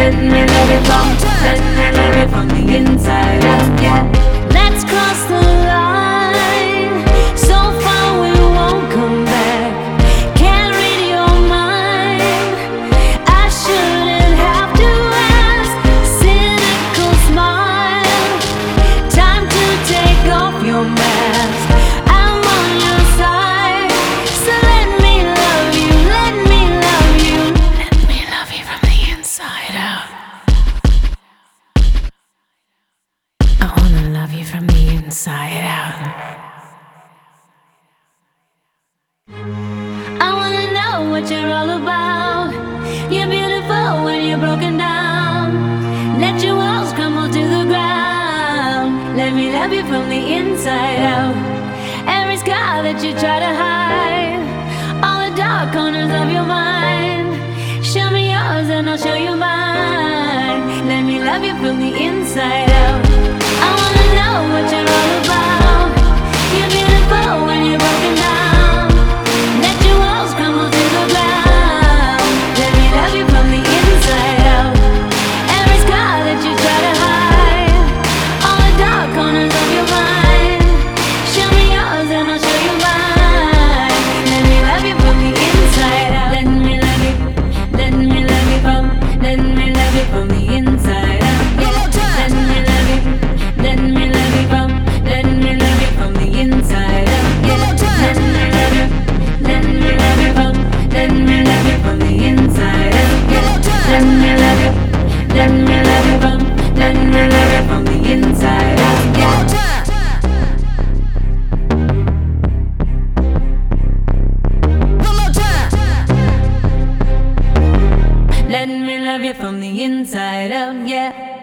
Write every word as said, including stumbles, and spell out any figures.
Let me love you from, let me love you from the inside out, yeah. Let's cross the line, so far we won't come back. Can't read your mind, I shouldn't have to ask. Cynical smile, time to take off your mask. I'm on your side, so let me love you, let me love you. Let me love you from the inside out. I wanna love you from the inside out. I wanna know what you're all about. You're beautiful when you're broken down. Let your walls crumble to the ground. Let me love you from the inside out. Every scar that you try to hide, all the dark corners of your mind. Show me yours and I'll show you mine. Let me love you from the inside out. I wanna know what you're all about. You're beautiful when you're broken down. Let your walls crumble to the ground. Let me love you from the inside out. Every scar that you try to hide, all the dark corners of your mind. Show me yours and I'll show you mine. Let me love you from the inside out. Let me love you, let me love you from, let me love you from the inside out. Yeah. Let me love you, let me love you from, let me love you from the inside out. Yeah. Let me love you, let me love you from, let me love you from the inside out. Yeah. Let me love you, let me love you from, let me love you from the inside out. Yeah. Let me love you from the inside out, yeah.